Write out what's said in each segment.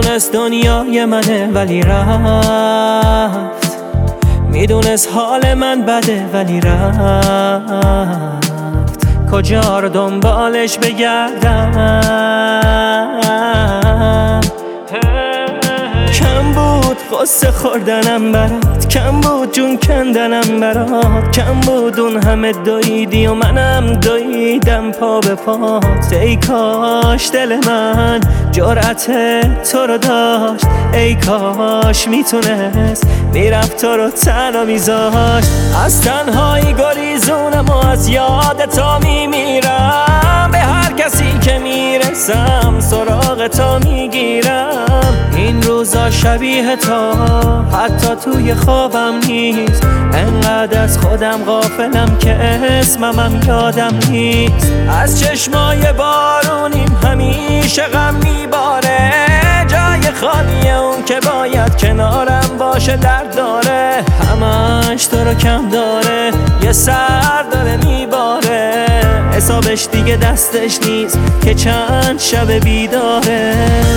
میدونست دنیای منه ولی رفت، میدونست حال من بده ولی رفت. کجا رو دنبالش بگردم؟ کم بود قصه خوردنم برات، کم بود جون کندنم برات، کم بود اون همه دویدی و منم دویدم پا به پات. ای کاش دل من جرأت تو رو داشت، ای کاش میتونست میرفت تو رو تنها میذاشت. از تنهایی گریزونم و از یاد تو میمیرم، به هر کسی که میرسم سراغ تو میگیرم. این روزا شبیه تو حتی توی خوابم نیست، انقدر از خودم غافلم که اسممم یادم نیست. از چشمای بارونیم همیشه غم میباره، جای خالیه اون که باید کنارم باشه درد داره. همش تو رو کم داره، یه سر داره میباره، حسابش دیگه دستش نیست که چند شب بیداره.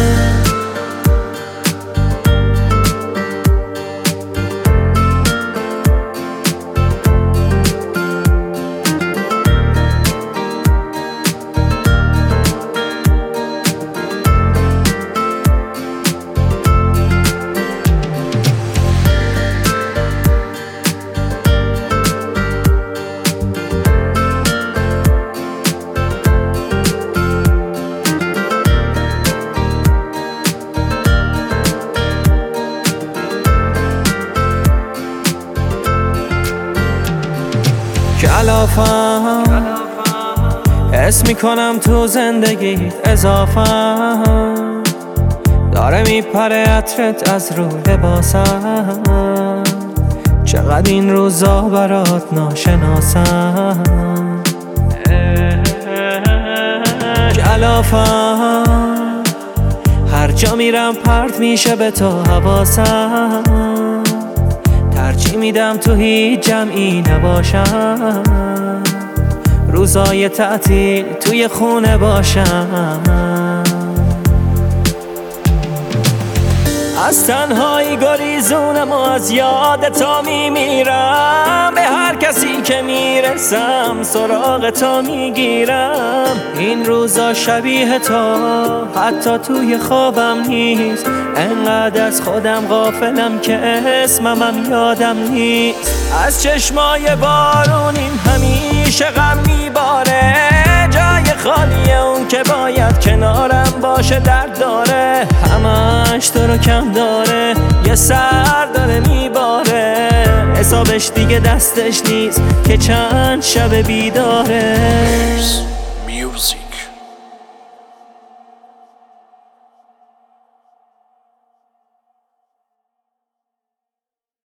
کلافم حس میکنم تو زندگیت اضافم، داره میپره عطرت از رو لباسم. چقدر این روزا برات ناشناسم، کلافم هر جا میرم پرت میشه به تو حواسم. ترجیح میدم تو هیچ جمعی نباشم، روزای تعطیل توی خونه باشم. از تنهایی گریزونم و از یاد تو میمیرم، به هر کسی که میرسم سراغ تو میگیرم. این روزا شبیه تو حتی توی خوابم نیست، انقدر از خودم غافلم که اسممم یادم نیست. از چشمای بارونیم همیشه غم میباره، جای خالیه اون که باید کنارم باشه درد داره. همش تو رو کم داره، یه سر داره میباره، حسابش دیگه دستش نیست که چند شب بیداره.